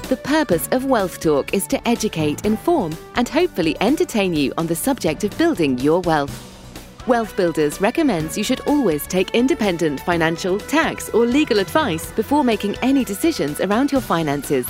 The purpose of Wealth Talk is to educate, inform, and hopefully entertain you on the subject of building your wealth. Wealth Builders recommends you should always take independent financial, tax, or legal advice before making any decisions around your finances.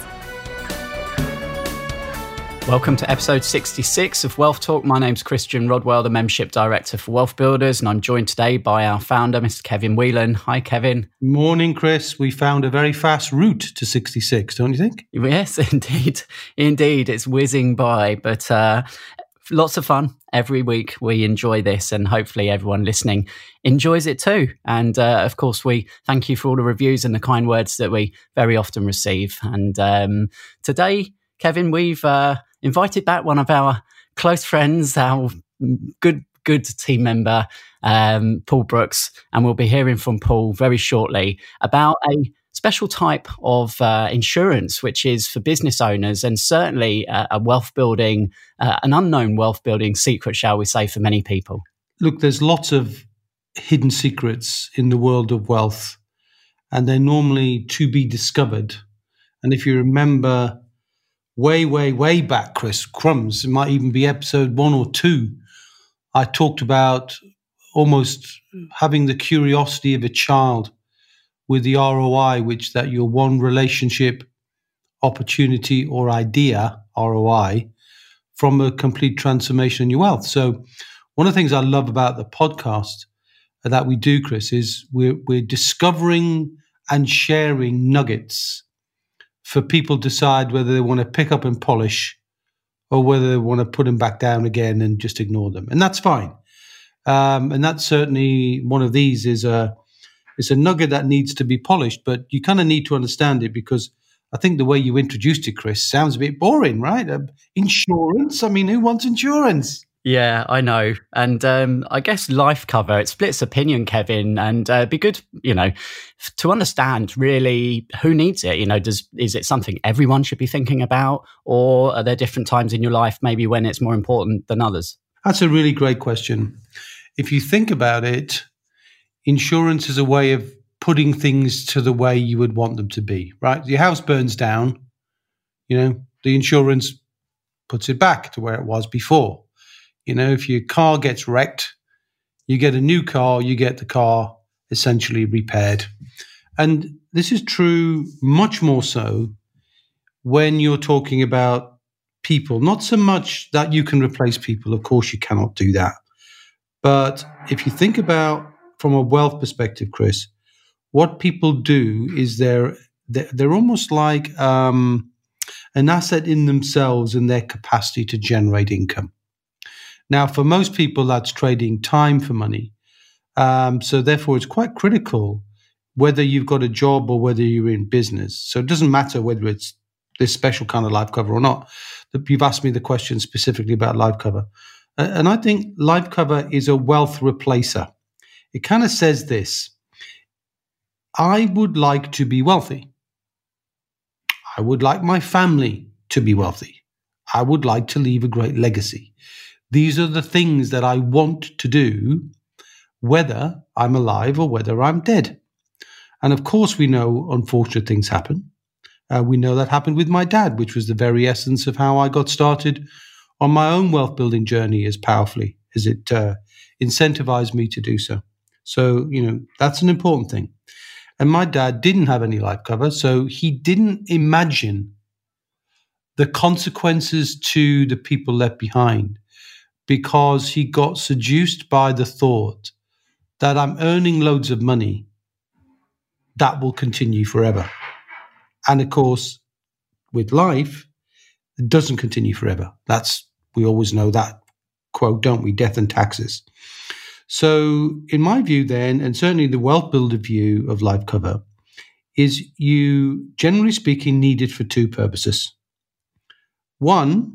Welcome to episode 66 of Wealth Talk. My name's Christian Rodwell, the Membership Director for Wealth Builders, and I'm joined today by our founder, Mr. Kevin Whelan. Hi, Kevin. Morning, Chris. We found a very fast route to 66, don't you think? Yes, indeed. Indeed. It's whizzing by, but lots of fun. Every week we enjoy this, and hopefully everyone listening enjoys it too. And of course, we thank you for all the reviews and the kind words that we very often receive. And today, Kevin, we've invited back one of our close friends, our good team member, Paul Brooks, and we'll be hearing from Paul very shortly about a special type of insurance, which is for business owners, and certainly a wealth building, an unknown wealth building secret, shall we say, for many people. Look, there's lots of hidden secrets in the world of wealth, and they're normally to be discovered. And if you remember way back, Chris, crumbs, it might even be episode 1 or 2, I talked about almost having the curiosity of a child with the ROI, which that your one relationship, opportunity or idea, ROI, from a complete transformation in your wealth. So one of the things I love about the podcast that we do, Chris, is we're discovering and sharing nuggets for people to decide whether they want to pick up and polish or whether they want to put them back down again and just ignore them. And that's fine. And that's certainly one of these is it's a nugget that needs to be polished, but you kind of need to understand it, because I think the way you introduced it, Chris, sounds a bit boring, right? Insurance? I mean, who wants insurance? Yeah, I know. And I guess life cover, it splits opinion, Kevin, and it'd be good, to understand really who needs it. Is it something everyone should be thinking about, or are there different times in your life maybe when it's more important than others? That's a really great question. If you think about it, insurance is a way of putting things to the way you would want them to be, right? Your house burns down, the insurance puts it back to where it was before. If your car gets wrecked, you get a new car, you get the car essentially repaired. And this is true much more so when you're talking about people, not so much that you can replace people. Of course, you cannot do that. But if you think about from a wealth perspective, Chris, what people do is they're almost like an asset in themselves and their capacity to generate income. Now, for most people, that's trading time for money. So therefore, it's quite critical whether you've got a job or whether you're in business. So it doesn't matter whether it's this special kind of life cover or not. You've asked me the question specifically about life cover. And I think life cover is a wealth replacer. It kind of says this: I would like to be wealthy. I would like my family to be wealthy. I would like to leave a great legacy. These are the things that I want to do, whether I'm alive or whether I'm dead. And of course, we know unfortunate things happen. We know that happened with my dad, which was the very essence of how I got started on my own wealth building journey as powerfully as it incentivized me to do so. So, that's an important thing. And my dad didn't have any life cover, so he didn't imagine the consequences to the people left behind, because he got seduced by the thought that I'm earning loads of money that will continue forever. And of course, with life, it doesn't continue forever. We always know that quote, don't we? Death and taxes. So in my view then, and certainly the wealth builder view of life cover, is you, generally speaking, need it for two purposes. One,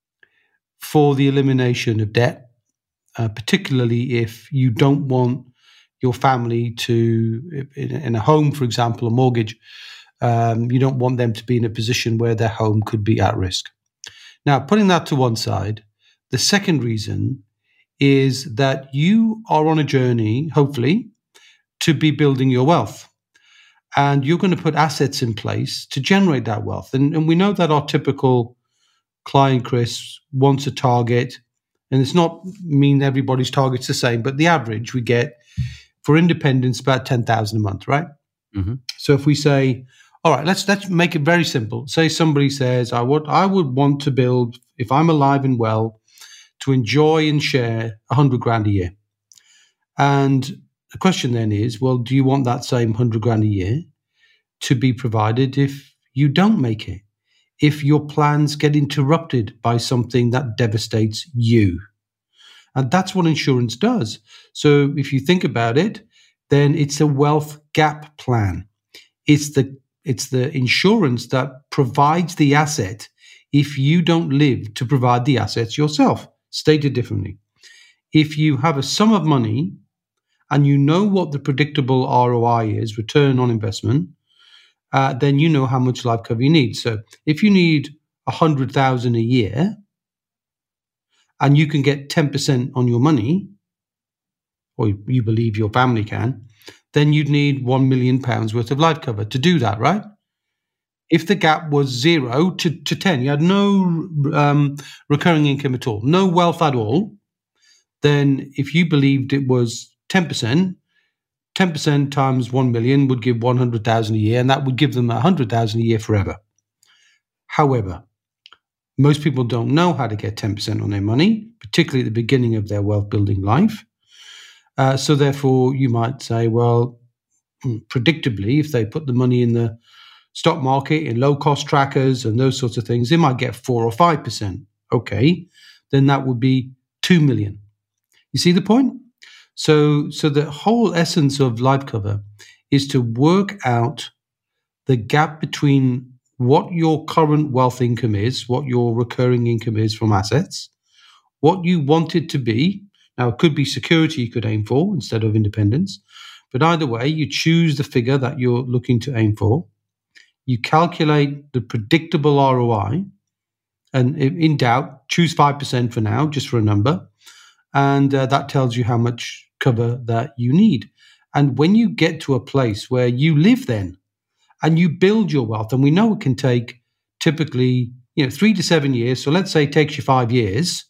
for the elimination of debt, particularly if you don't want your family to, in a home, for example, a mortgage, you don't want them to be in a position where their home could be at risk. Now, putting that to one side, the second reason is that you are on a journey, hopefully, to be building your wealth. and you're going to put assets in place to generate that wealth. And we know that our typical client, Chris, wants a target, and it's not mean everybody's target's the same, but the average we get for independence about 10,000 a month, right? Mm-hmm. So if we say, all right, let's make it very simple. Say somebody says, I would want to build, if I'm alive and well, to enjoy and share 100 grand a year. And the question then is, well, do you want that same 100 grand a year to be provided if you don't make it? If your plans get interrupted by something that devastates you? And that's what insurance does. So if you think about it, then it's a wealth gap plan. It's the insurance that provides the asset if you don't live to provide the assets yourself. Stated differently, if you have a sum of money and you know what the predictable ROI is, return on investment, then you know how much life cover you need. So if you need 100,000 a year and you can get 10% on your money, or you believe your family can, then you'd need £1 million worth of life cover to do that, right? If the gap was 0 to 10, you had no recurring income at all, no wealth at all, then if you believed it was 10%, 10% times 1 million would give 100,000 a year, and that would give them 100,000 a year forever. However, most people don't know how to get 10% on their money, particularly at the beginning of their wealth building life. So therefore, you might say, well, predictably, if they put the money in the stock market, in low-cost trackers and those sorts of things, they might get 4 or 5%. Okay, then that would be 2 million. You see the point? So the whole essence of life cover is to work out the gap between what your current wealth income is, what your recurring income is from assets, what you want it to be. Now, it could be security you could aim for instead of independence, but either way, you choose the figure that you're looking to aim for. You calculate the predictable ROI, and in doubt, choose 5% for now, just for a number, and that tells you how much cover that you need. And when you get to a place where you live then, and you build your wealth, and we know it can take typically 3 to 7 years, so let's say it takes you 5 years,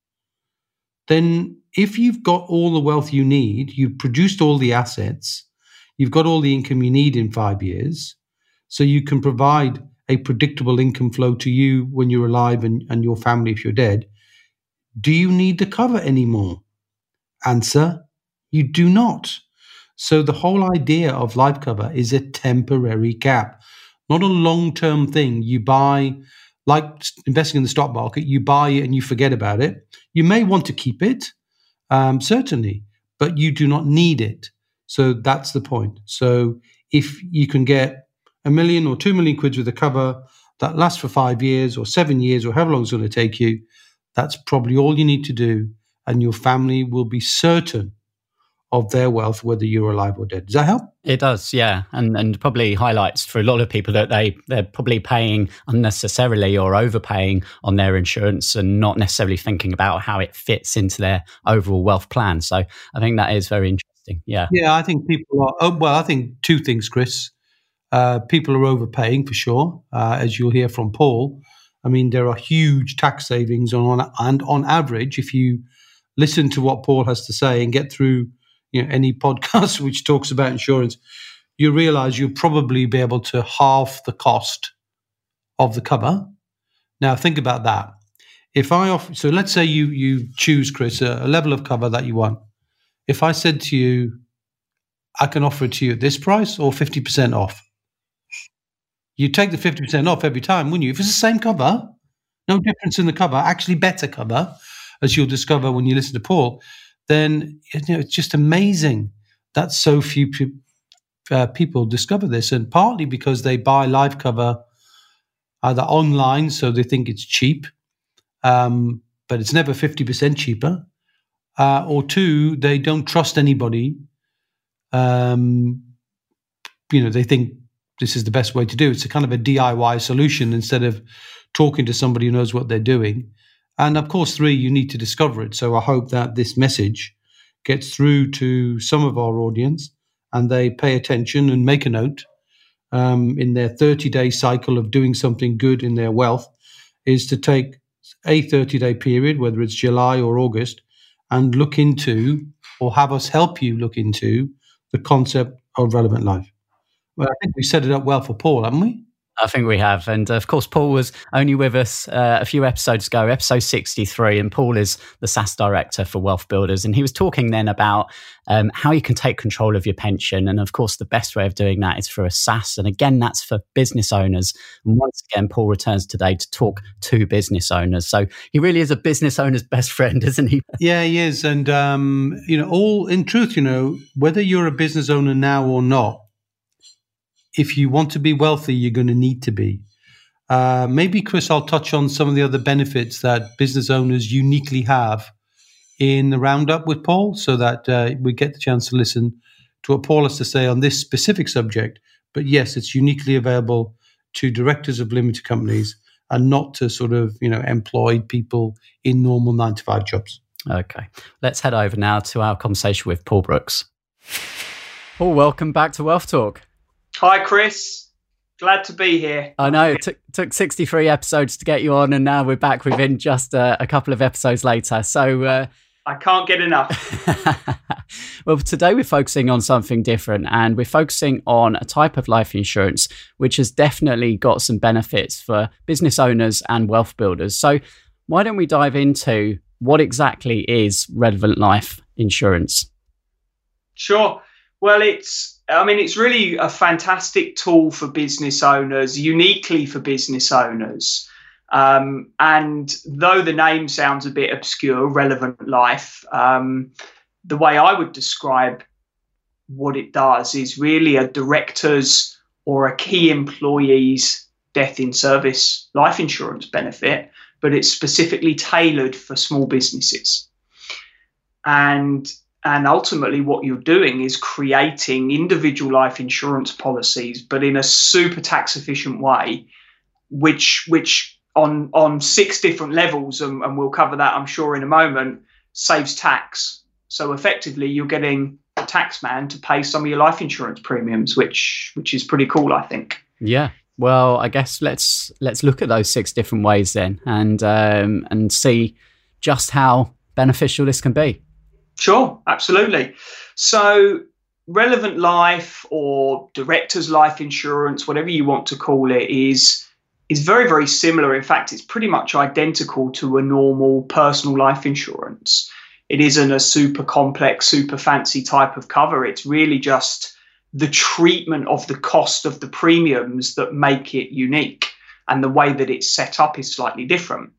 then if you've got all the wealth you need, you've produced all the assets, you've got all the income you need in 5 years, so you can provide a predictable income flow to you when you're alive and your family if you're dead, do you need the cover anymore? Answer, you do not. So the whole idea of life cover is a temporary gap, not a long-term thing. You buy, like investing in the stock market, you buy it and you forget about it. You may want to keep it, certainly, but you do not need it. So that's the point. So if you can get £1 million or 2 million quid with a cover that lasts for 5 years or 7 years or however long it's going to take you, that's probably all you need to do, and your family will be certain of their wealth, whether you're alive or dead. Does that help? It does, yeah. And probably highlights for a lot of people that they're probably paying unnecessarily or overpaying on their insurance and not necessarily thinking about how it fits into their overall wealth plan. So I think that is very interesting, yeah. Yeah, I think people are, I think two things, Chris. People are overpaying for sure, as you'll hear from Paul. I mean, there are huge tax savings on average, if you listen to what Paul has to say and get through any podcast which talks about insurance, you realize you'll probably be able to halve the cost of the cover. Now, think about that. If I offer, so let's say you choose, Chris, a level of cover that you want. If I said to you, I can offer it to you at this price or 50% off, you take the 50% off every time, wouldn't you? If it's the same cover, no difference in the cover, actually better cover, as you'll discover when you listen to Paul, then it's just amazing that so few people discover this, and partly because they buy life cover either online, so they think it's cheap, but it's never 50% cheaper, or two, they don't trust anybody. They think this is the best way to do it. It's a kind of a DIY solution instead of talking to somebody who knows what they're doing. And of course, 3, you need to discover it. So I hope that this message gets through to some of our audience and they pay attention and make a note in their 30-day cycle of doing something good in their wealth is to take a 30-day period, whether it's July or August, and look into, or have us help you look into, the concept of relevant life. Well, I think we set it up well for Paul, haven't we? I think we have. And of course, Paul was only with us a few episodes ago, episode 63. And Paul is the SaaS director for Wealth Builders. And he was talking then about how you can take control of your pension. And of course, the best way of doing that is for a SaaS. And again, that's for business owners. And once again, Paul returns today to talk to business owners. So he really is a business owner's best friend, isn't he? Yeah, he is. And, all in truth, whether you're a business owner now or not, if you want to be wealthy, you're going to need to be. Maybe, Chris, I'll touch on some of the other benefits that business owners uniquely have in the roundup with Paul, so that we get the chance to listen to what Paul has to say on this specific subject. But yes, it's uniquely available to directors of limited companies and not to sort of, employed people in normal 9-to-5 jobs. Okay, let's head over now to our conversation with Paul Brooks. Paul, welcome back to Wealth Talk. Hi, Chris. Glad to be here. I know it took 63 episodes to get you on, and now we're back within just a couple of episodes later. So I can't get enough. Well, today we're focusing on something different, and we're focusing on a type of life insurance which has definitely got some benefits for business owners and wealth builders. So why don't we dive into what exactly is relevant life insurance? Sure. Well, it's really a fantastic tool for business owners, uniquely for business owners. And though the name sounds a bit obscure, Relevant Life, the way I would describe what it does is really a director's or a key employee's death in service life insurance benefit, but it's specifically tailored for small businesses. And ultimately what you're doing is creating individual life insurance policies, but in a super tax efficient way, which on 6 different levels, and we'll cover that, I'm sure, in a moment, saves tax. So effectively you're getting the tax man to pay some of your life insurance premiums, which is pretty cool, I think. Yeah. Well, I guess let's look at those 6 different ways then, and see just how beneficial this can be. Sure, absolutely. So relevant life or director's life insurance, whatever you want to call it, is very, very similar. In fact, it's pretty much identical to a normal personal life insurance. It isn't a super complex, super fancy type of cover. It's really just the treatment of the cost of the premiums that make it unique, and the way that it's set up is slightly different.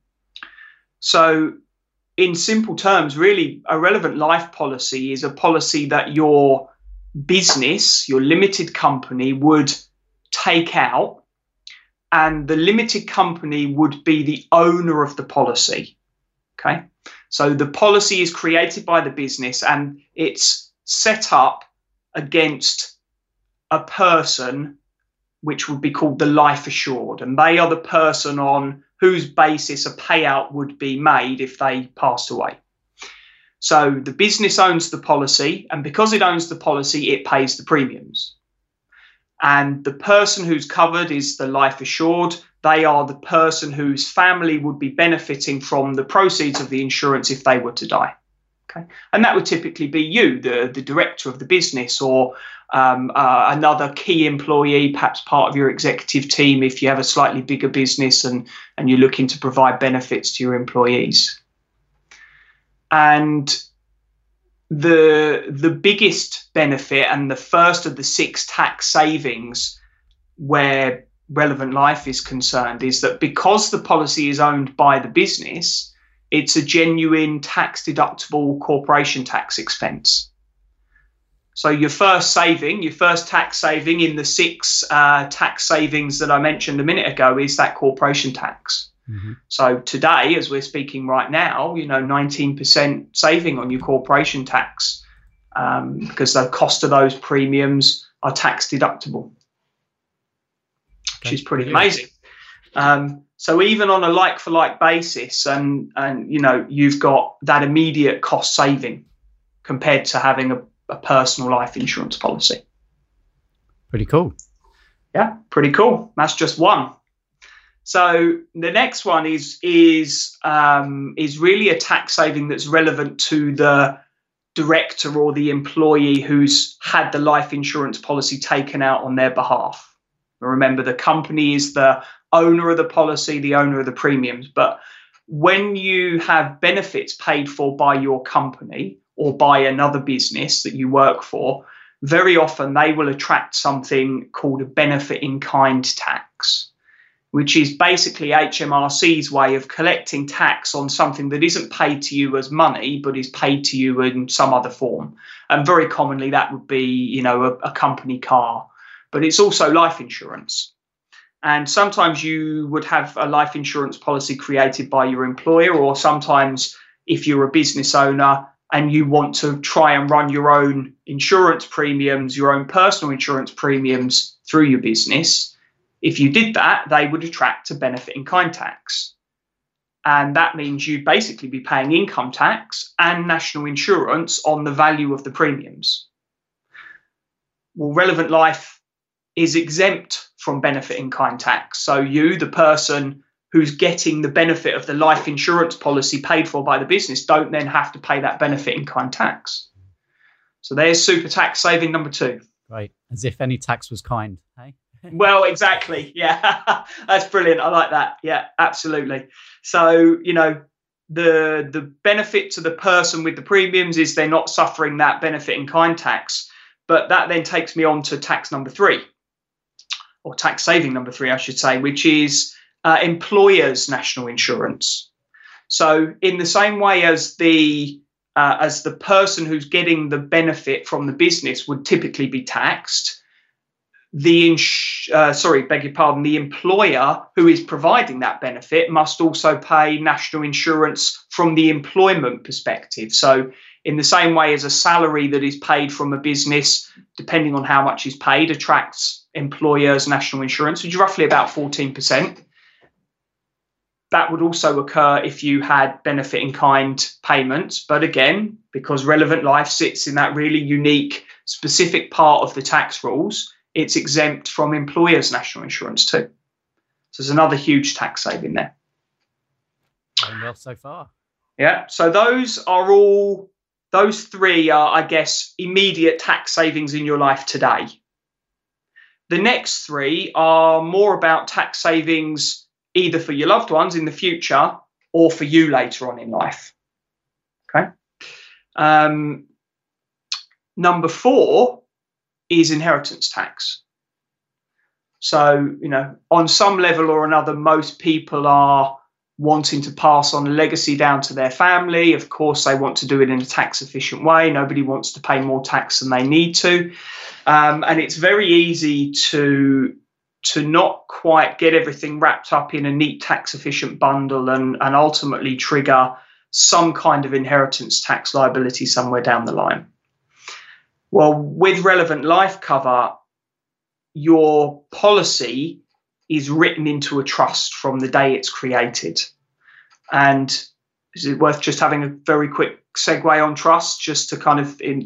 So in simple terms, really, a relevant life policy is a policy that your business, your limited company, would take out, and the limited company would be the owner of the policy. Okay, so the policy is created by the business and it's set up against a person, which would be called the life assured, and they are the person on whose basis a payout would be made if they passed away. So the business owns the policy, and because it owns the policy, it pays the premiums. And the person who's covered is the life assured. They are the person whose family would be benefiting from the proceeds of the insurance if they were to die. Okay, and that would typically be you, the director of the business, or another key employee, perhaps part of your executive team if you have a slightly bigger business and you're looking to provide benefits to your employees. And the biggest benefit, and the first of the 6 tax savings where relevant life is concerned, is that because the policy is owned by the business, it's a genuine tax deductible corporation tax expense. So your first tax saving in the 6 tax savings that I mentioned a minute ago is that corporation tax. Mm-hmm. So today, as we're speaking right now, 19% saving on your corporation tax, because the cost of those premiums are tax deductible, which is pretty amazing. So even on a like-for-like basis, and you've got that immediate cost saving compared to having a personal life insurance policy. Pretty cool. Yeah, pretty cool. That's just one. So the next one is really a tax saving that's relevant to the director or the employee who's had the life insurance policy taken out on their behalf. Remember, the company is the owner of the policy, the owner of the premiums. But when you have benefits paid for by your company or by another business that you work for, very often they will attract something called a benefit in kind tax, which is basically HMRC's way of collecting tax on something that isn't paid to you as money, but is paid to you in some other form. And very commonly that would be, a company car, but it's also life insurance. And sometimes you would have a life insurance policy created by your employer, or sometimes if you're a business owner and you want to try and run your own insurance premiums, your own personal insurance premiums through your business, if you did that, they would attract a benefit in kind tax. And that means you'd basically be paying income tax and national insurance on the value of the premiums. Well, Relevant Life is exempt from benefit in kind tax. So you, the person who's getting the benefit of the life insurance policy paid for by the business, don't then have to pay that benefit in kind tax. So there's super tax saving number 2. Right. As if any tax was kind, hey? Well, exactly. Yeah, that's brilliant. I like that. Yeah, absolutely. So, the benefit to the person with the premiums is they're not suffering that benefit in kind tax. But that then takes me on to tax number 3, or tax saving number 3, I should say, which is employers' national insurance. So in the same way as the person who's getting the benefit from the business would typically be taxed, the employer who is providing that benefit must also pay national insurance from the employment perspective. So in the same way as a salary that is paid from a business, depending on how much is paid, attracts employers' national insurance, which is roughly about 14%. That would also occur if you had benefit in kind payments. But again, because Relevant Life sits in that really unique, specific part of the tax rules, it's exempt from employers' national insurance too. So there's another huge tax saving there. Going well so far. Yeah. So those 3 are, I guess, immediate tax savings in your life today. The next 3 are more about tax savings either for your loved ones in the future or for you later on in life. Okay. Number 4 is inheritance tax. So, on some level or another, most people are wanting to pass on a legacy down to their family. Of course, they want to do it in a tax efficient way. Nobody wants to pay more tax than they need to. And it's very easy to not quite get everything wrapped up in a neat tax efficient bundle and ultimately trigger some kind of inheritance tax liability somewhere down the line. Well, with Relevant Life cover, your policy is written into a trust from the day it's created. And is it worth just having a very quick segue on trust, just to kind of, we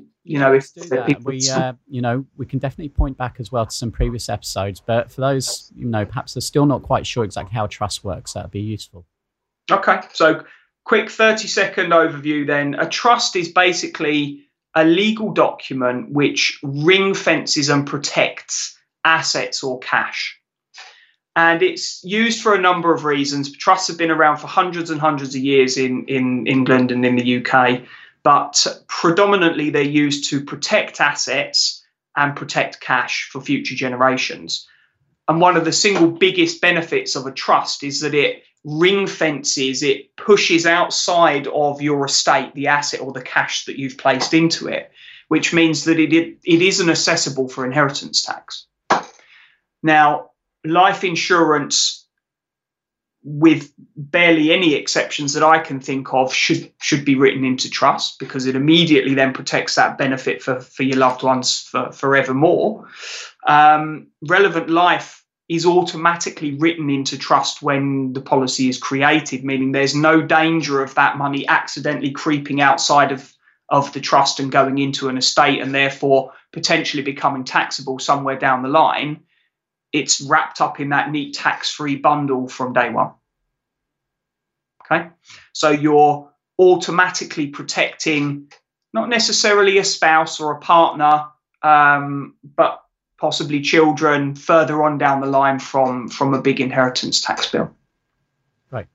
can definitely point back as well to some previous episodes. But for those, perhaps they're still not quite sure exactly how trust works, that'd be useful. Okay, so quick 30-second overview then. A trust is basically a legal document which ring fences and protects assets or cash. And it's used for a number of reasons. Trusts have been around for hundreds and hundreds of years in England and in the UK, but predominantly they're used to protect assets and protect cash for future generations. And one of the single biggest benefits of a trust is that it ring fences, it pushes outside of your estate the asset or the cash that you've placed into it, which means that it isn't assessable for inheritance tax. Now, life insurance, with barely any exceptions that I can think of, should be written into trust, because it immediately then protects that benefit for your loved ones for forevermore. Relevant Life is automatically written into trust when the policy is created, meaning there's no danger of that money accidentally creeping outside of the trust and going into an estate and therefore potentially becoming taxable somewhere down the line. it's wrapped up in that neat tax-free bundle from day one. Okay, so you're automatically protecting not necessarily a spouse or a partner, but possibly children further on down the line from a big inheritance tax bill. Right.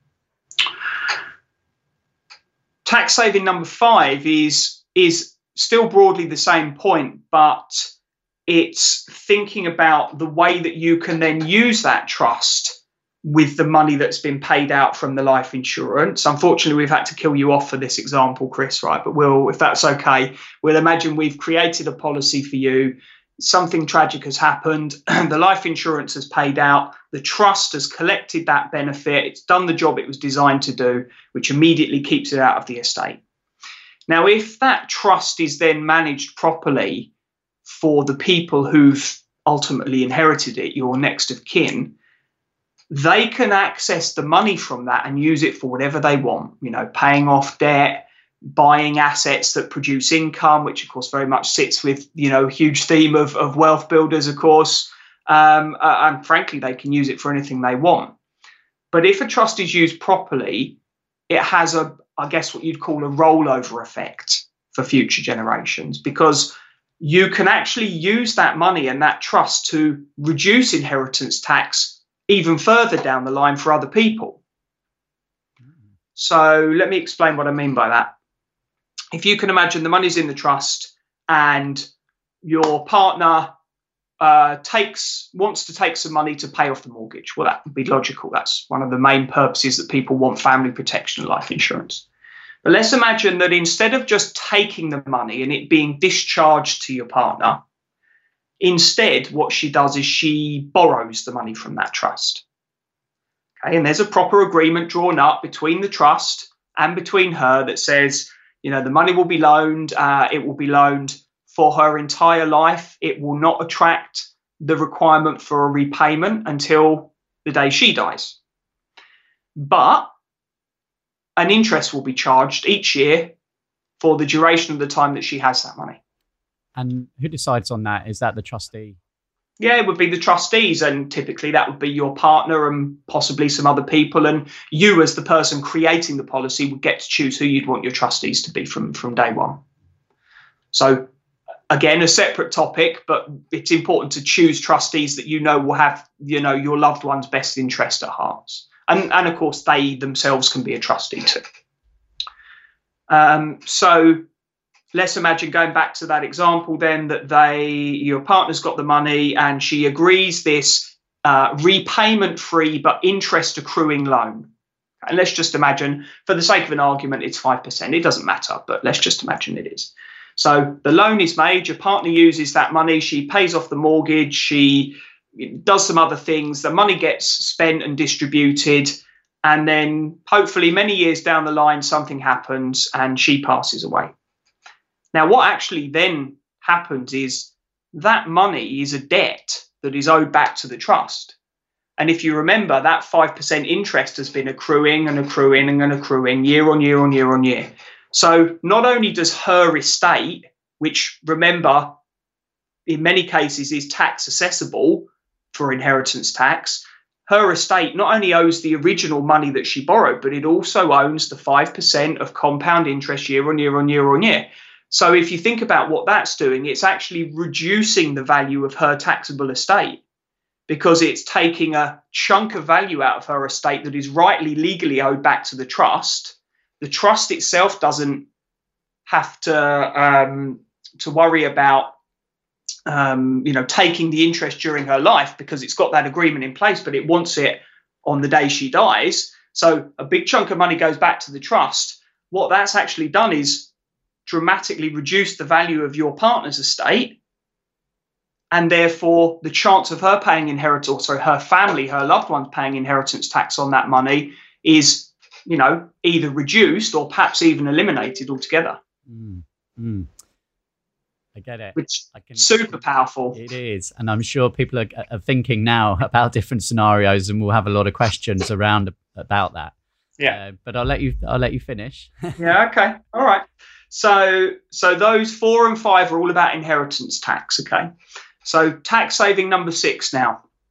Tax saving number 5 is still broadly the same point, but it's thinking about the way that you can then use that trust with the money that's been paid out from the life insurance. Unfortunately, we've had to kill you off for this example, Chris, right? But if that's okay, we'll imagine we've created a policy for you. Something tragic has happened. The life insurance has paid out. The trust has collected that benefit. It's done the job it was designed to do, which immediately keeps it out of the estate. Now, if that trust is then managed properly for the people who've ultimately inherited it, your next of kin, they can access the money from that and use it for whatever they want, paying off debt, buying assets that produce income, which of course very much sits with, a huge theme of wealth builders, of course. And frankly, they can use it for anything they want. But if a trust is used properly, it has I guess what you'd call a rollover effect for future generations, because you can actually use that money and that trust to reduce inheritance tax even further down the line for other people. So let me explain what I mean by that. If you can imagine the money's in the trust and your partner wants to take some money to pay off the mortgage. Well, that would be logical. That's one of the main purposes that people want family protection and life insurance. But let's imagine that instead of just taking the money and it being discharged to your partner, instead, what she does is she borrows the money from that trust. Okay, and there's a proper agreement drawn up between the trust and between her that says, the money will be loaned. It will be loaned for her entire life. It will not attract the requirement for a repayment until the day she dies. But an interest will be charged each year for the duration of the time that she has that money. And who decides on that? Is that the trustee? Yeah, it would be the trustees, and typically that would be your partner and possibly some other people. And you, as the person creating the policy, would get to choose who you'd want your trustees to be from day one. So, again, a separate topic, but it's important to choose trustees that will have, your loved one's best interest at heart. And of course, they themselves can be a trustee too. So let's imagine, going back to that example then, that your partner's got the money and she agrees this repayment-free but interest accruing loan. And let's just imagine, for the sake of an argument, it's 5%. It doesn't matter, but let's just imagine it is. So the loan is made, your partner uses that money, she pays off the mortgage, she does some other things, the money gets spent and distributed, and then hopefully many years down the line, something happens and she passes away. Now, what actually then happens is that money is a debt that is owed back to the trust. And if you remember, that 5% interest has been accruing and accruing and accruing year on year on year on year. So not only does her estate, which, remember, in many cases is tax assessable for inheritance tax, her estate not only owes the original money that she borrowed, but it also owns the 5% of compound interest year on year on year on year. So if you think about what that's doing, it's actually reducing the value of her taxable estate, because it's taking a chunk of value out of her estate that is rightly legally owed back to the trust. The trust itself doesn't have to worry about taking the interest during her life, because it's got that agreement in place, but it wants it on the day she dies. So a big chunk of money goes back to the trust. What that's actually done is dramatically reduce the value of your partner's estate, and therefore the chance of her paying inheritance, or her family, her loved ones paying inheritance tax on that money is, either reduced or perhaps even eliminated altogether. I get it. Which super powerful. It is. And I'm sure people are thinking now about different scenarios, and we'll have a lot of questions about that. Yeah. But I'll let you finish. Yeah. Okay. All right. So those 4 and 5 are all about inheritance tax. Okay. So tax saving number 6 now.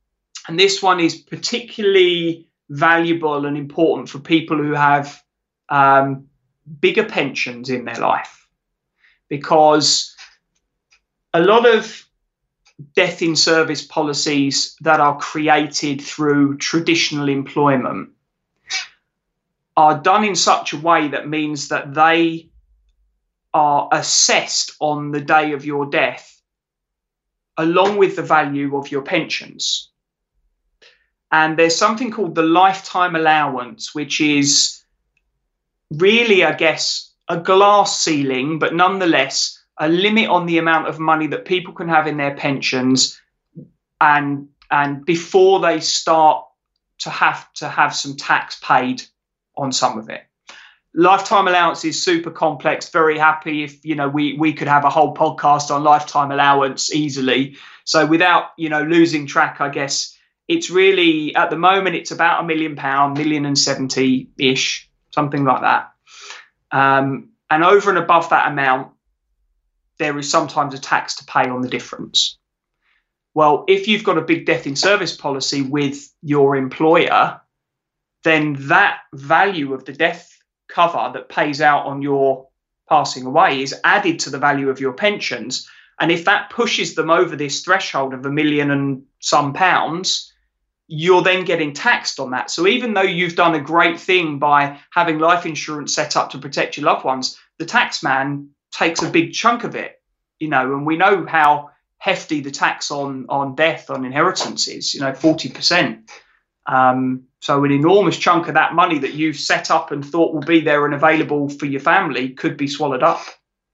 And this one is particularly valuable and important for people who have bigger pensions in their life, because a lot of death in service policies that are created through traditional employment are done in such a way that means that they are assessed on the day of your death along with the value of your pensions. And there's something called the lifetime allowance, which is really, I guess, a glass ceiling, but nonetheless a limit on the amount of money that people can have in their pensions, and before they start to have some tax paid on some of it. Lifetime allowance is super complex. Very happy if we could have a whole podcast on lifetime allowance easily. So without losing track, I guess it's really, at the moment, it's about £1 million, £1,070,000-ish, something like that. And over and above that amount, there is sometimes a tax to pay on the difference. Well, if you've got a big death in service policy with your employer, then that value of the death cover that pays out on your passing away is added to the value of your pensions. And if that pushes them over this threshold of £1 million and some pounds, you're then getting taxed on that. So even though you've done a great thing by having life insurance set up to protect your loved ones, the tax man takes a big chunk of it, and we know how hefty the tax on death, on inheritance is, 40%. So an enormous chunk of that money that you've set up and thought will be there and available for your family could be swallowed up.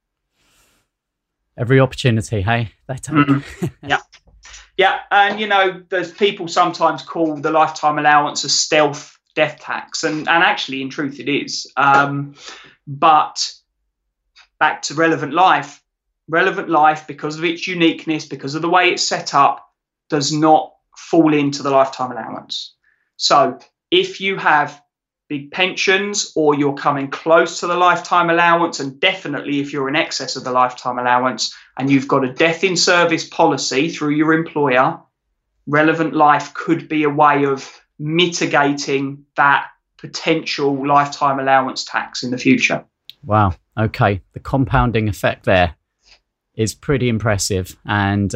Every opportunity, hey? They take. Mm-hmm. Yeah. And, there's people sometimes call the lifetime allowance a stealth death tax. And actually, in truth, it is. But back to Relevant Life, because of its uniqueness, because of the way it's set up, does not fall into the lifetime allowance. So if you have big pensions, or you're coming close to the lifetime allowance, and definitely if you're in excess of the lifetime allowance, and you've got a death in service policy through your employer, Relevant Life could be a way of mitigating that potential lifetime allowance tax in the future. Wow. Okay. The compounding effect there is pretty impressive. And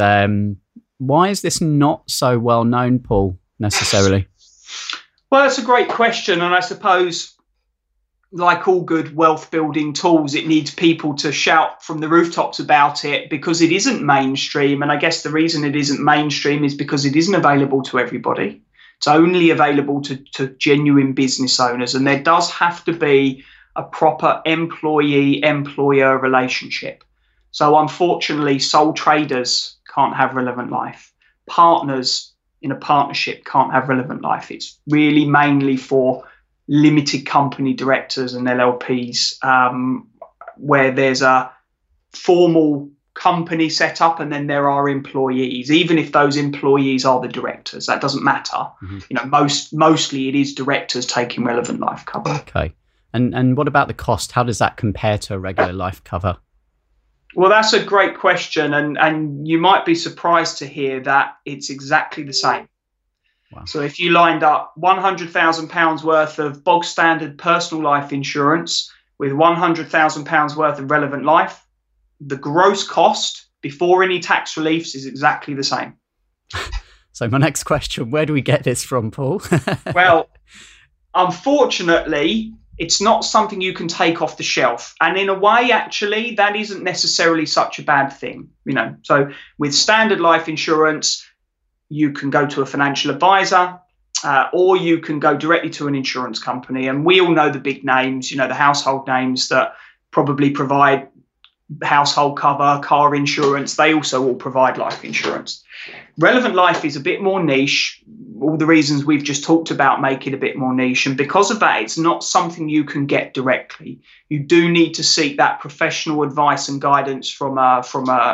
why is this not so well known, Paul, necessarily? Well, that's a great question. And I suppose, like all good wealth building tools, it needs people to shout from the rooftops about it, because it isn't mainstream. And I guess the reason it isn't mainstream is because it isn't available to everybody. It's only available to genuine business owners. And there does have to be a proper employee-employer relationship. So unfortunately, sole traders can't have Relevant Life. Partners in a partnership can't have Relevant Life. It's really mainly for limited company directors and LLPs, where there's a formal company set up and then there are employees. Even if those employees are the directors, that doesn't matter. Mm-hmm. Mostly it is directors taking Relevant Life cover. Okay. And what about the cost? How does that compare to a regular life cover? Well, that's a great question, and you might be surprised to hear that it's exactly the same. Wow. So if you lined up £100,000 worth of bog standard personal life insurance with £100,000 worth of Relevant Life, the gross cost before any tax reliefs is exactly the same. So my next question, where do we get this from, Paul? Well, unfortunately, it's not something you can take off the shelf. And in a way, actually, that isn't necessarily such a bad thing. So with standard life insurance, you can go to a financial advisor, or you can go directly to an insurance company. And we all know the big names, the household names that probably provide household cover, car insurance. They also all provide life insurance. Relevant Life is a bit more niche. All the reasons we've just talked about make it a bit more niche. And because of that, it's not something you can get directly. You do need to seek that professional advice and guidance from a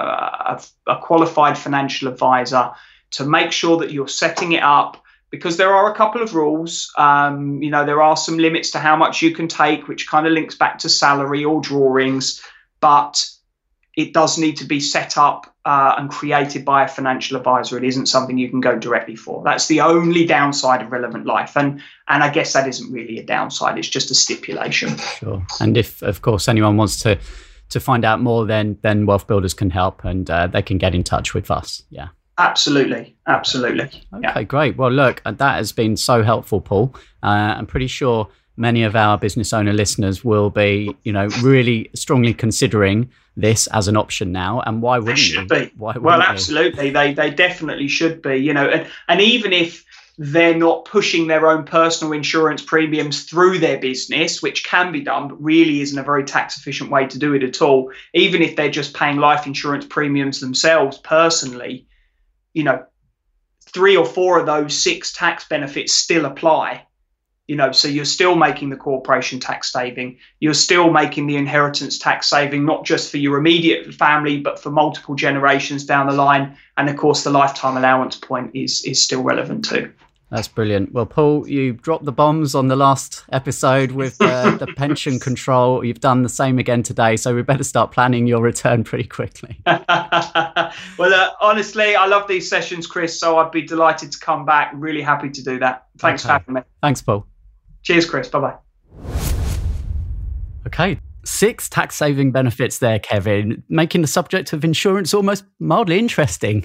qualified financial advisor to make sure that you're setting it up, because there are a couple of rules. There are some limits to how much you can take, which kind of links back to salary or drawings, but it does need to be set up and created by a financial advisor. It isn't something you can go directly for. That's the only downside of Relevant Life. And I guess that isn't really a downside. It's just a stipulation. Sure. And if, of course, anyone wants to find out more, then Wealth Builders can help, and they can get in touch with us. Yeah. Absolutely. Okay, yeah. Great. Well, look, that has been so helpful, Paul. I'm pretty sure many of our business owner listeners will be, really strongly considering this as an option now. And why wouldn't you? Well, absolutely. They definitely should be, and even if they're not pushing their own personal insurance premiums through their business, which can be done, but really isn't a very tax efficient way to do it at all. Even if they're just paying life insurance premiums themselves personally, 3 or 4 of those 6 tax benefits still apply. So you're still making the corporation tax saving. You're still making the inheritance tax saving, not just for your immediate family, but for multiple generations down the line. And of course, the lifetime allowance point is still relevant too. That's brilliant. Well, Paul, you dropped the bombs on the last episode with the pension control. You've done the same again today, so we better start planning your return pretty quickly. Well, honestly, I love these sessions, Chris, so I'd be delighted to come back. Really happy to do that. Thanks for having me. Thanks, Paul. Cheers, Chris. Bye-bye. Okay. 6 tax-saving benefits there, Kevin, making the subject of insurance almost mildly interesting.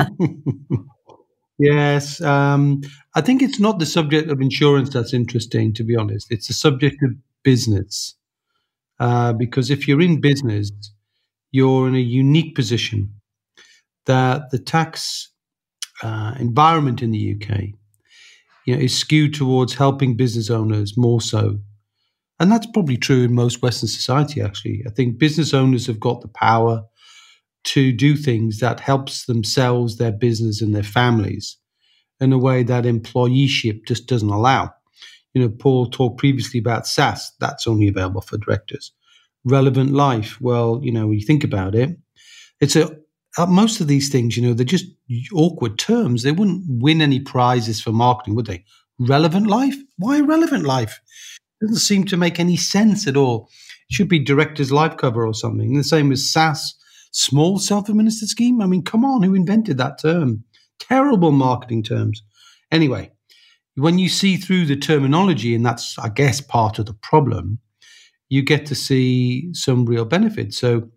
Yes. I think it's not the subject of insurance that's interesting, to be honest. It's the subject of business. Because if you're in business, you're in a unique position that the tax environment in the UK is skewed towards helping business owners more so. And that's probably true in most Western society, actually. I think business owners have got the power to do things that helps themselves, their business, and their families in a way that employeeship just doesn't allow. Paul talked previously about SaaS. That's only available for directors. Relevant Life. Well, when you think about it, it's most of these things, they're just awkward terms. They wouldn't win any prizes for marketing, would they? Relevant Life? Why Relevant Life? It doesn't seem to make any sense at all. It should be Director's Life Cover or something. And the same as SaaS, Small Self-Administered Scheme. I mean, come on, who invented that term? Terrible marketing terms. Anyway, when you see through the terminology, and that's, I guess, part of the problem, you get to see some real benefits. So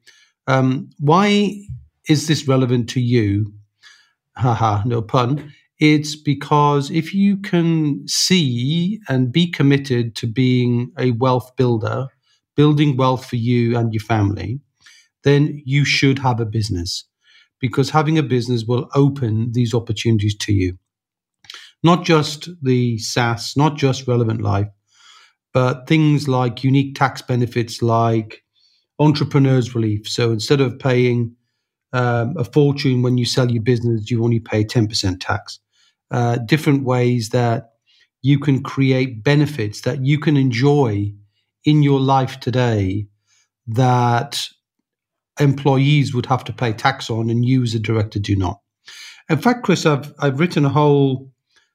why is this relevant to you? Haha, no pun. It's because if you can see and be committed to being a wealth builder, building wealth for you and your family, then you should have a business, because having a business will open these opportunities to you. Not just the SaaS, not just Relevant Life, but things like unique tax benefits like entrepreneurs relief. So instead of paying a fortune when you sell your business, you only pay 10% tax. Different ways that you can create benefits that you can enjoy in your life today that employees would have to pay tax on, and you as a director do not. In fact, Chris, I've written a whole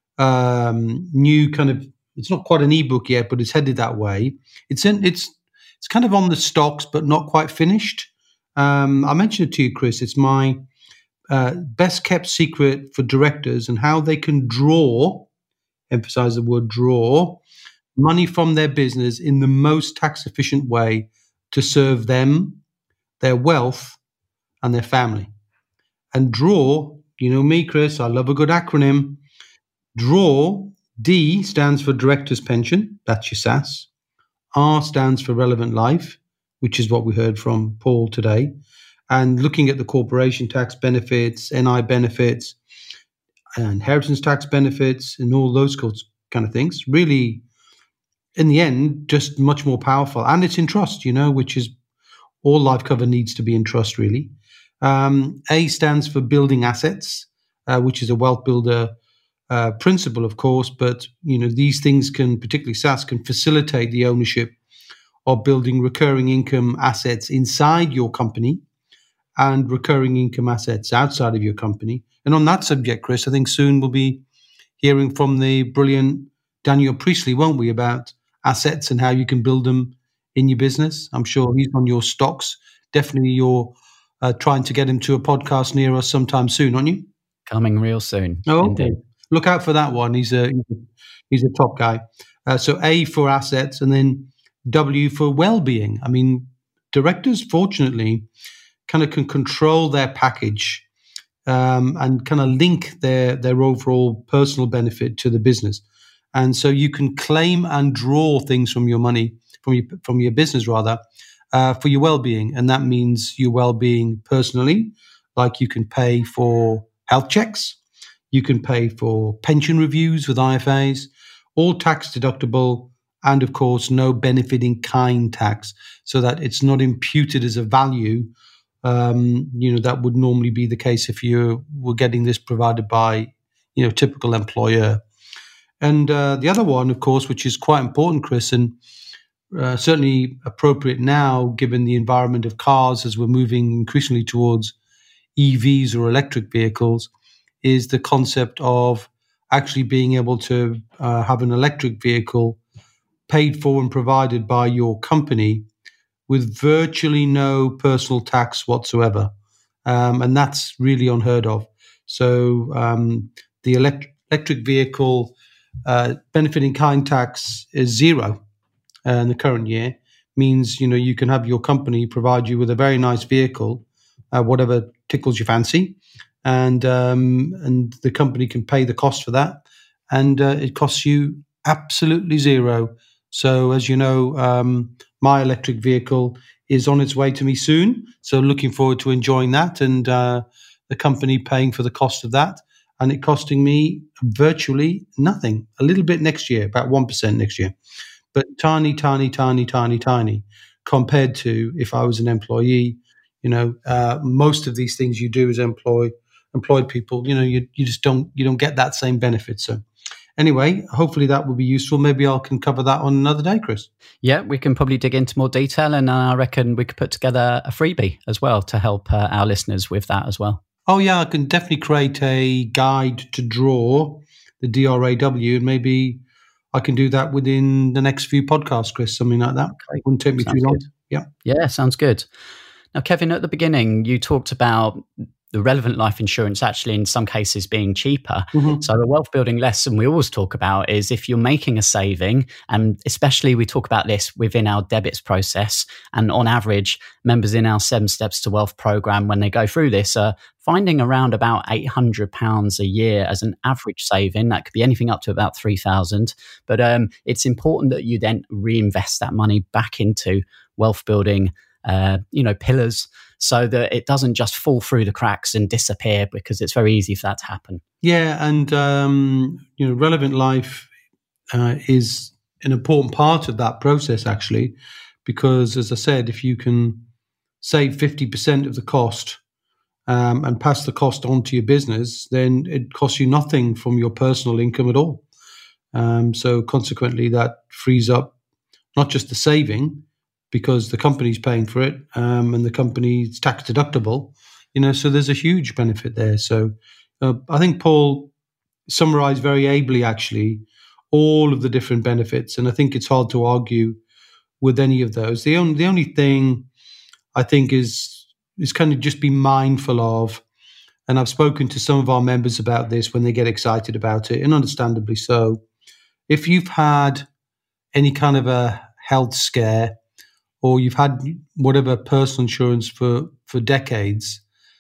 new kind of, it's not quite an ebook yet, but it's headed that way. It's kind of on the stocks, but not quite finished. I mentioned it to you, Chris. It's my best kept secret for directors and how they can draw, emphasize the word draw, money from their business in the most tax efficient way to serve them, their wealth, and their family. And draw, you know me, Chris, I love a good acronym. Draw, D stands for Director's Pension, that's your SaaS. R stands for Relevant Life, which is what we heard from Paul today. And looking at the corporation tax benefits, NI benefits, inheritance tax benefits, and all those kind of things, really, in the end, just much more powerful. And it's in trust, which is all life cover needs to be in trust, really. A stands for building assets, which is a wealth builder principle, of course. But, these things can, particularly SaaS, can facilitate the ownership of building recurring income assets inside your company and recurring income assets outside of your company. And on that subject, Chris, I think soon we'll be hearing from the brilliant Daniel Priestley, won't we, about assets and how you can build them in your business. I'm sure he's on your stocks, definitely your trying to get him to a podcast near us sometime soon, aren't you? Coming real soon. Oh, okay. Look out for that one. He's a top guy. So A for assets, and then W for well-being. I mean, directors, fortunately, kind of can control their package and kind of link their overall personal benefit to the business. And so you can claim and draw things from your money, from your business rather, for your well-being. And that means your well-being personally, like you can pay for health checks, you can pay for pension reviews with IFAs, all tax deductible, and of course, no benefit in kind tax, so that it's not imputed as a value. That would normally be the case if you were getting this provided by, typical employer. And the other one, of course, which is quite important, Chris, and certainly appropriate now, given the environment of cars as we're moving increasingly towards EVs or electric vehicles, is the concept of actually being able to have an electric vehicle paid for and provided by your company with virtually no personal tax whatsoever. And that's really unheard of. So the electric vehicle benefit in kind tax is zero in the current year. Means, you can have your company provide you with a very nice vehicle, whatever tickles your fancy, and the company can pay the cost for that, and it costs you absolutely zero. So, as you know, my electric vehicle is on its way to me soon. So, looking forward to enjoying that, and the company paying for the cost of that, and it costing me virtually nothing. A little bit next year, about 1% next year, but tiny compared to if I was an employee. Most of these things you do as employed people, you just don't get that same benefit. So anyway, hopefully that will be useful. Maybe I can cover that on another day, Chris. Yeah, we can probably dig into more detail, and I reckon we could put together a freebie as well to help our listeners with that as well. Oh yeah, I can definitely create a guide to draw the DRAW, and maybe I can do that within the next few podcasts, Chris, something like that. Okay. It wouldn't take me too long. Good. Yeah, sounds good. Now, Kevin, at the beginning, you talked about the relevant life insurance actually in some cases being cheaper. Mm-hmm. So the wealth building lesson we always talk about is if you're making a saving, and especially we talk about this within our debits process, and on average, members in our 7 Steps to Wealth program, when they go through this, are finding around about £800 a year as an average saving. That could be anything up to about 3,000. But it's important that you then reinvest that money back into wealth building pillars, so that it doesn't just fall through the cracks and disappear, because it's very easy for that to happen. Yeah, and relevant life is an important part of that process, actually, because, as I said, if you can save 50% of the cost and pass the cost on to your business, then it costs you nothing from your personal income at all. So consequently, that frees up not just the saving, because the company's paying for it, and the company's tax deductible, so there's a huge benefit there. So I think Paul summarized very ably, actually, all of the different benefits, and I think it's hard to argue with any of those. The only thing I think is kind of just be mindful of, and I've spoken to some of our members about this when they get excited about it, and understandably so. If you've had any kind of a health scare, or you've had whatever personal insurance for decades,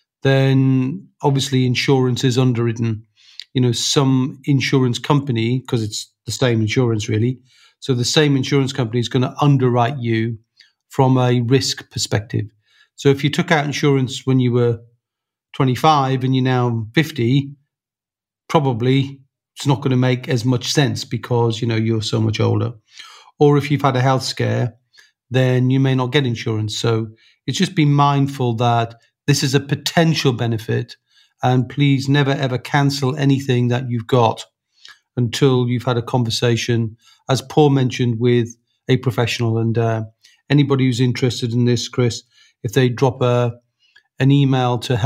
then obviously insurance is underwritten. Some insurance company, because it's the same insurance really, so the same insurance company is going to underwrite you from a risk perspective. So if you took out insurance when you were 25 and you're now 50, probably it's not going to make as much sense because, you're so much older. Or if you've had a health scare, then you may not get insurance. So it's just be mindful that this is a potential benefit, and please never ever cancel anything that you've got until you've had a conversation, as Paul mentioned, with a professional. And anybody who's interested in this, Chris, if they drop an email to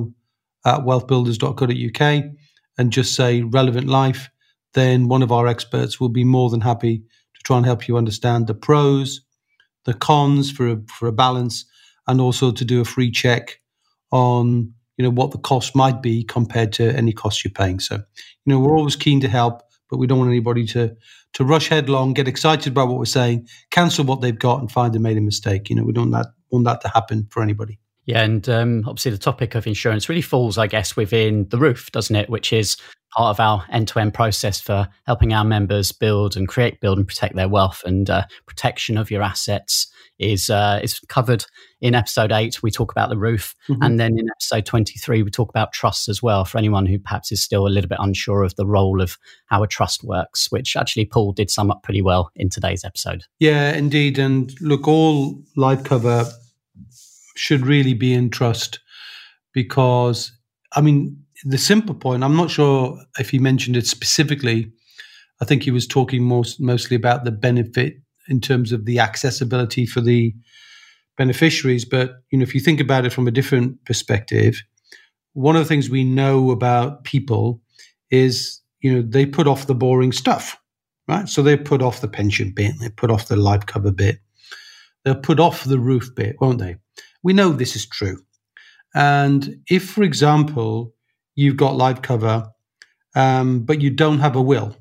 hello@wealthbuilders.co.uk and just say relevant life, then one of our experts will be more than happy to try and help you understand the pros, the cons for a balance, and also to do a free check on, what the cost might be compared to any cost you're paying. So, we're always keen to help, but we don't want anybody to rush headlong, get excited about what we're saying, cancel what they've got and find they made a mistake. We don't want that to happen for anybody. Yeah, and obviously the topic of insurance really falls, I guess, within the roof, doesn't it? Which is part of our end-to-end process for helping our members build and protect their wealth. And protection of your assets is covered in episode 8. We talk about the roof. Mm-hmm. And then in episode 23, we talk about trusts as well, for anyone who perhaps is still a little bit unsure of the role of how a trust works, which actually Paul did sum up pretty well in today's episode. Yeah, indeed. And look, all life cover should really be in trust because, the simple point, I'm not sure if he mentioned it specifically. I think he was talking mostly about the benefit in terms of the accessibility for the beneficiaries. But, if you think about it from a different perspective, one of the things we know about people is, they put off the boring stuff, right? So they put off the pension bit, they put off the life cover bit, they'll put off the roof bit, won't they? We know this is true. And if, for example, you've got life cover, but you don't have a will,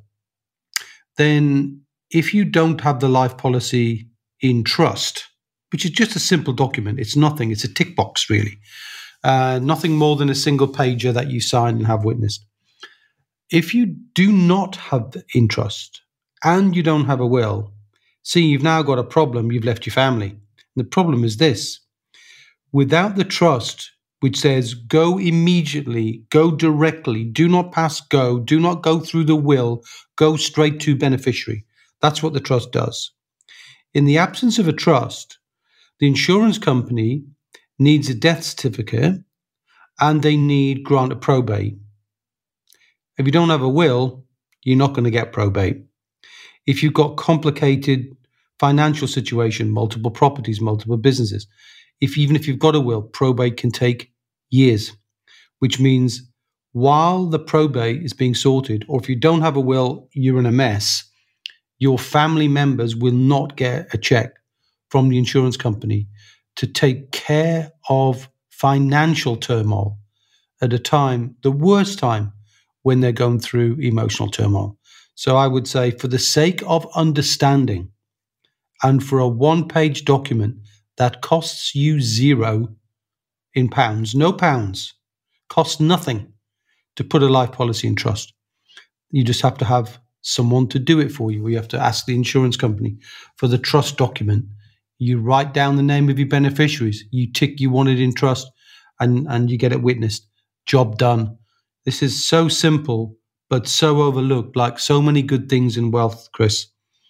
then if you don't have the life policy in trust, which is just a simple document, it's nothing, it's a tick box really, nothing more than a single pager that you sign and have witnessed. If you do not have in trust and you don't have a will, see, you've now got a problem, you've left your family. And the problem is this: without the trust, which says go immediately, go directly, do not pass go, do not go through the will, go straight to beneficiary. That's what the trust does. In the absence of a trust, the insurance company needs a death certificate and they need grant of probate. If you don't have a will, you're not going to get probate. If you've got complicated financial situation, multiple properties, multiple businesses, even if you've got a will, probate can take years, which means while the probate is being sorted, or if you don't have a will, you're in a mess, your family members will not get a check from the insurance company to take care of financial turmoil at a time, the worst time, when they're going through emotional turmoil. So I would say, for the sake of understanding and for a one-page document that costs you £0 in pounds, no pounds, costs nothing to put a life policy in trust. You just have to have someone to do it for you. You have to ask the insurance company for the trust document. You write down the name of your beneficiaries. You tick you want it in trust and you get it witnessed. Job done. This is so simple, but so overlooked, like so many good things in wealth, Chris.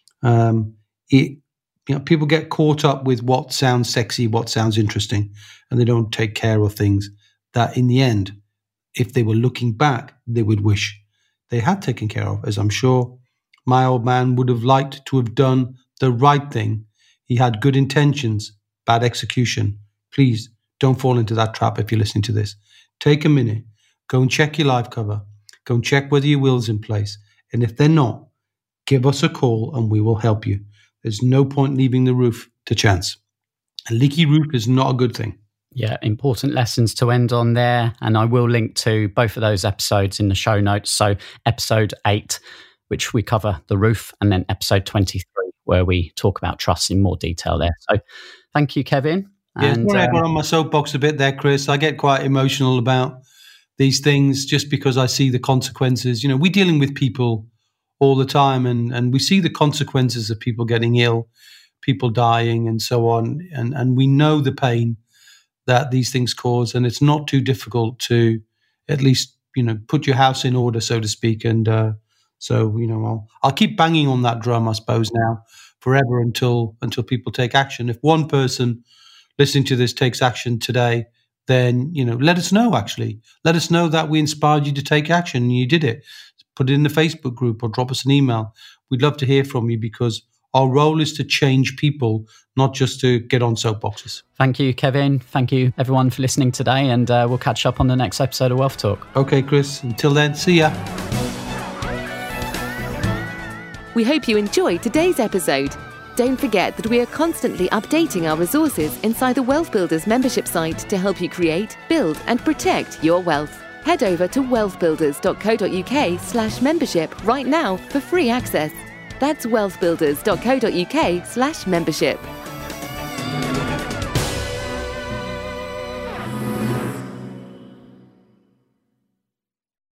People get caught up with what sounds sexy, what sounds interesting, and they don't take care of things that in the end, if they were looking back, they would wish they had taken care of, as I'm sure my old man would have liked to have done the right thing. He had good intentions, bad execution. Please don't fall into that trap if you're listening to this. Take a minute, go and check your life cover, go and check whether your will's in place. And if they're not, give us a call and we will help you. There's no point leaving the roof to chance. A leaky roof is not a good thing. Yeah, important lessons to end on there. And I will link to both of those episodes in the show notes. So episode 8, which we cover the roof, and then episode 23, where we talk about trusts in more detail there. So thank you, Kevin. Yeah, I got on my soapbox a bit there, Chris. I get quite emotional about these things just because I see the consequences. We're dealing with people all the time and we see the consequences of people getting ill, people dying and so on. And we know the pain that these things cause. And it's not too difficult to at least, put your house in order, so to speak. And I'll keep banging on that drum, I suppose, now forever until people take action. If one person listening to this takes action today, then, let us know, actually. Let us know that we inspired you to take action and you did it. Put it in the Facebook group or drop us an email. We'd love to hear from you because our role is to change people, not just to get on soapboxes. Thank you, Kevin. Thank you, everyone, for listening today. And we'll catch up on the next episode of Wealth Talk. Okay, Chris. Until then, see ya. We hope you enjoyed today's episode. Don't forget that we are constantly updating our resources inside the Wealth Builders membership site to help you create, build and protect your wealth. Head over to wealthbuilders.co.uk/membership right now for free access. That's wealthbuilders.co.uk/membership.